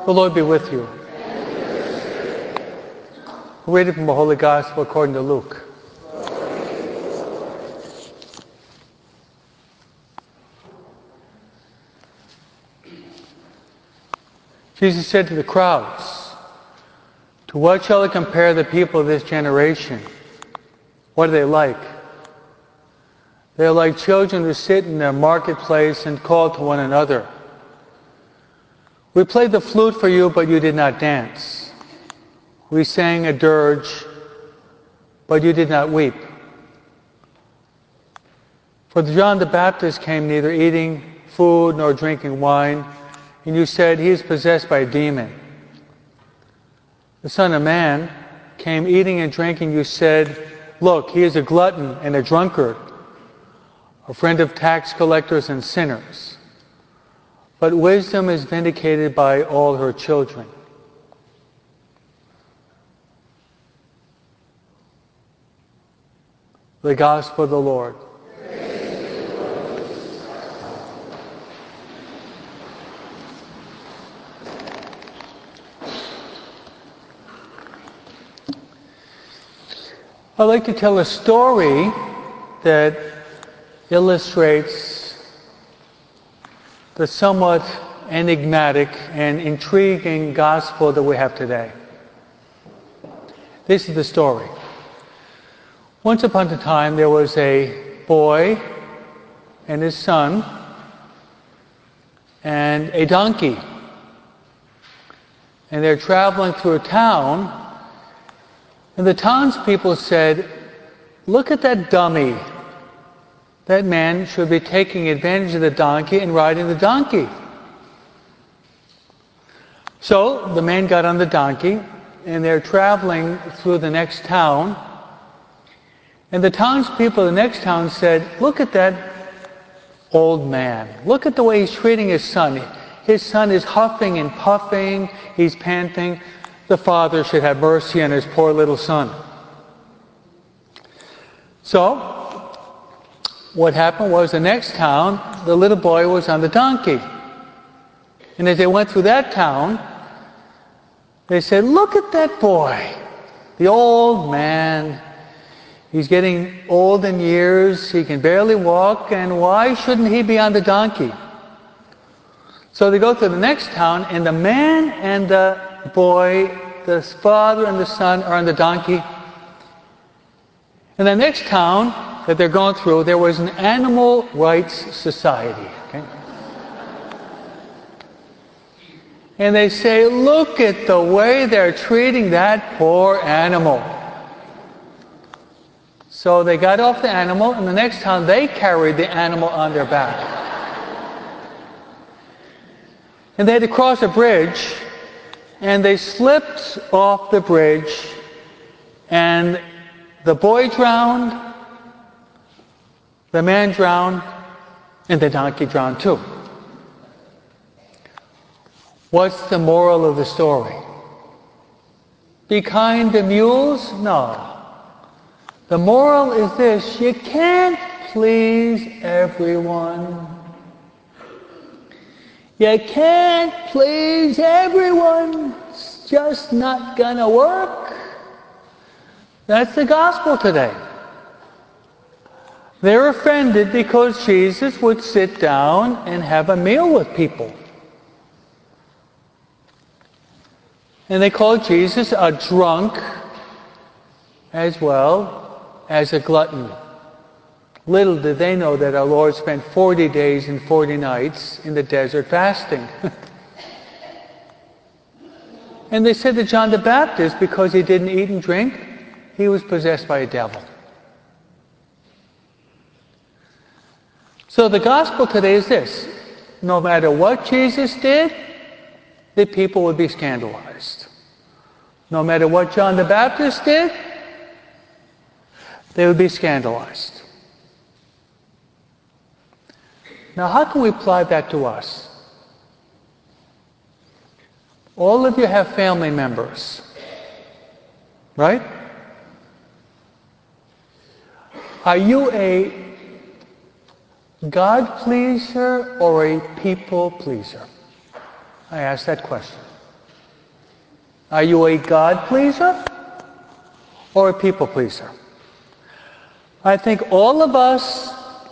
The Lord be with you. Reading from the Holy Gospel according to Luke. Jesus said to the crowds, "To what shall I compare the people of this generation? What are they like? They are like children who sit in their marketplace and call to one another. We played the flute for you, but you did not dance. We sang a dirge, but you did not weep. For John the Baptist came neither eating food nor drinking wine, and you said, 'He is possessed by a demon.' The Son of Man came eating and drinking. You said, 'Look, he is a glutton and a drunkard, a friend of tax collectors and sinners.' But wisdom is vindicated by all her children." The Gospel of the Lord. I'd like to tell a story that illustrates the somewhat enigmatic and intriguing gospel that we have today. This is the story. Once upon a time, there was a boy and his son and a donkey. And they're traveling through a town, and the townspeople said, "Look at that dummy. That man should be taking advantage of the donkey and riding the donkey." So the man got on the donkey, and they're traveling through the next town. And the townspeople of the next town said, "Look at that old man. Look at the way he's treating his son. His son is huffing and puffing. He's panting. The father should have mercy on his poor little son." So what happened was, the next town, the little boy was on the donkey. And as they went through that town, they said, "Look at that boy, the old man. He's getting old in years. He can barely walk. And why shouldn't he be on the donkey?" So they go to the next town, and the man and the boy, the father and the son, are on the donkey. In the next town that they're going through, there was an animal rights society. Okay? And they say, "Look at the way they're treating that poor animal." So they got off the animal, and the next town they carried the animal on their back. And they had to cross a bridge, and they slipped off the bridge, and the boy drowned, the man drowned, and the donkey drowned too. What's the moral of the story? Be kind to mules? No. The moral is this: you can't please everyone. You can't please everyone. It's just not gonna work. That's the gospel today. They're offended because Jesus would sit down and have a meal with people. And they call Jesus a drunk as well as a glutton. Little did they know that our Lord spent 40 days and 40 nights in the desert fasting. And they said that John the Baptist, because he didn't eat and drink, he was possessed by a devil. So the gospel today is this: no matter what Jesus did, the people would be scandalized. No matter what John the Baptist did, they would be scandalized. Now, how can we apply that to us? All of you have family members, right? Are you a God pleaser or a people pleaser? I ask that question. Are you a God pleaser or a people pleaser? I think all of us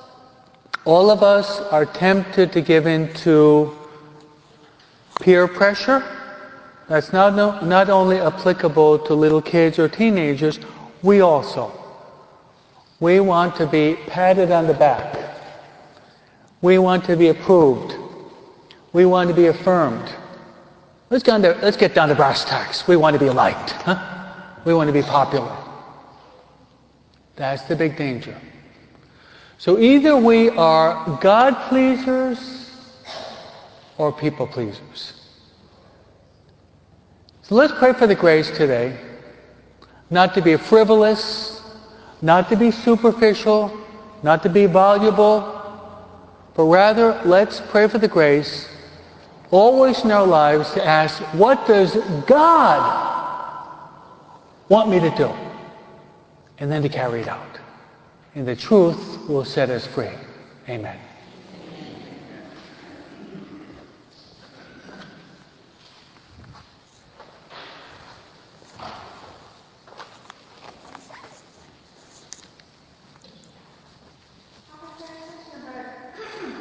are tempted to give in to peer pressure. That's not only applicable to little kids or teenagers, we also. We want to be patted on the back. We want to be approved. We want to be affirmed. Let's get down to brass tacks. We want to be liked. We want to be popular. That's the big danger. So either we are God pleasers or people pleasers. So let's pray for the grace today, not to be frivolous, not to be superficial, not to be voluble, but rather let's pray for the grace always in our lives to ask, what does God want me to do? And then to carry it out. And the truth will set us free. Amen.